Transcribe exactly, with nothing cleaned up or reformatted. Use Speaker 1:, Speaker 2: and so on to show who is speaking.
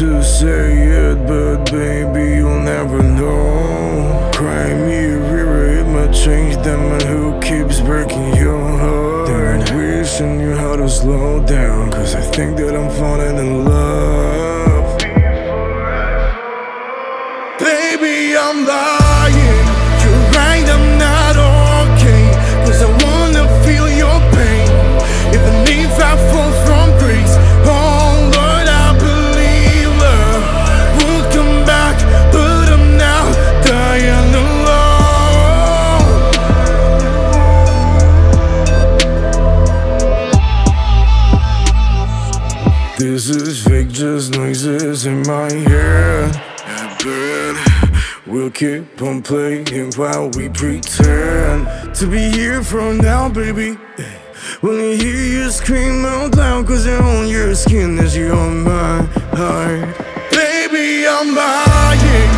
Speaker 1: to say it, but baby, you'll never know. Cry me a river, it might change the man who keeps breaking your heart. Then I'm wishing you how to slow down, cause I think that I'm falling in love. Baby, I'm lying, you're right, I'm not okay, cause I wanna feel your pain, even if I fall from grace. Oh Lord, I believe love would come back, but I'm now dying alone. This is fake, just noises in my head. But we'll keep on playing while we pretend to be here for now, baby. When I hear you scream out loud, cause you're on your skin as you're on my heart. Baby, I'm lying.